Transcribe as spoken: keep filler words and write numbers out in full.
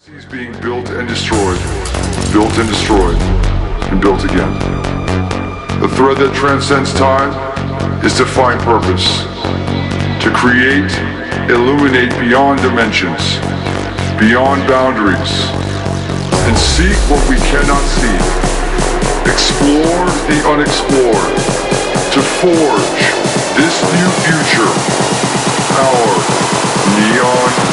He's being built and destroyed, built and destroyed, and built again. The thread that transcends time is to find purpose, to create, illuminate beyond dimensions, beyond boundaries, and seek what we cannot see. Explore the unexplored, to forge this new future. Our neon